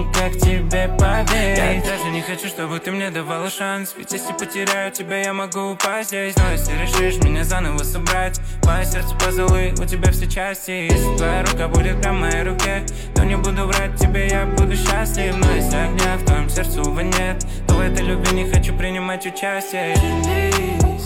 как тебе поверить. Я даже не хочу, чтобы ты мне давала шанс, ведь если потеряю тебя, я могу упасть здесь. Но если решишь меня заново собрать, мое сердце позолы, у тебя все части. Если твоя рука будет прям в моей руке, то не буду врать тебе, я буду счастлив. Но если огня в твоем сердце, увы, нет, то в этой любви не хочу принимать участие. Женись,